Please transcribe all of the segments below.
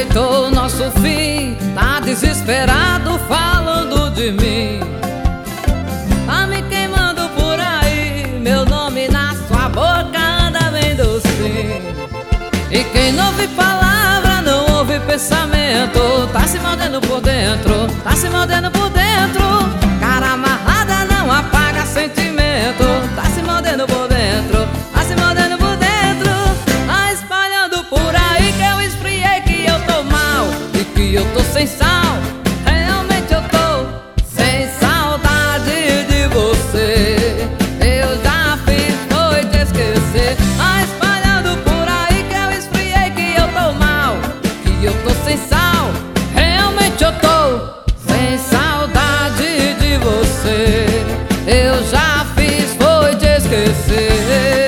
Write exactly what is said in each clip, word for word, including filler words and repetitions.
aceitou nosso fim, tá desesperado falando de mim. Tá me queimando por aí, meu nome na sua boca anda bem docinho. E quem não ouve palavra não ouve pensamento, tá se mordendo por dentro, tá se mordendo por dentro. Cara amarrada não apaga sentimento, tá se mordendo por dentro, tá se mordendo por dentro. Tá espalhando por aí que eu esfriei, que eu tô mal e que eu tô sem sal. Realmente eu tô sem saudade de você. Eu já fiz foi te esquecer. Tá espalhando por aí que eu esfriei, que eu tô mal, que eu tô sem sal. Realmente eu tô sem saudade de você. Eu já fiz foi te esquecer.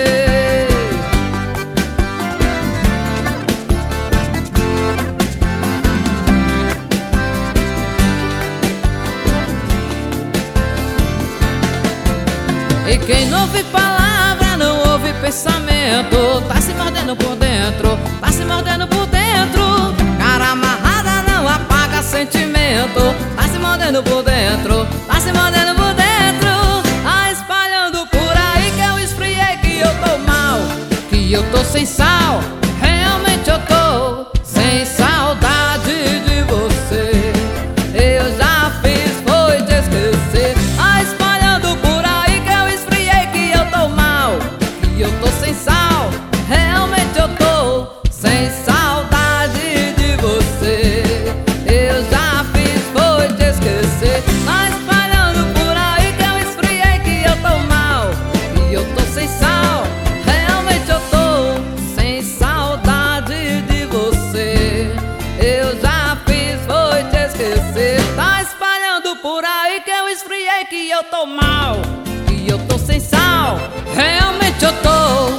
E quem não ouve palavra não ouve pensamento, tá se mordendo por dentro, tá se mordendo por dentro. Cara amarrada não apaga sentimento, tá se mordendo por dentro, tá se mordendo por dentro. Tá espalhando por aí que eu esfriei, que eu tô mal, que eu tô sem sal. Realmente eu tô sem saudade de você. Eu já fiz foi te esquecer. Tá espalhando por aí que eu esfriei, que eu tô mal, que eu tô sem sal. Realmente eu tô sem saudade de você. Eu já fiz foi te esquecer. Tá espalhando por aí que eu esfriei, que eu tô mal, que eu tô sem sal. Realmente eu tô sem saudade de você. Eu já fiz foi te esquecer. Tá espalhando por aí que eu esfriei, que eu tô mal, que eu tô sem sal. Realmente eu tô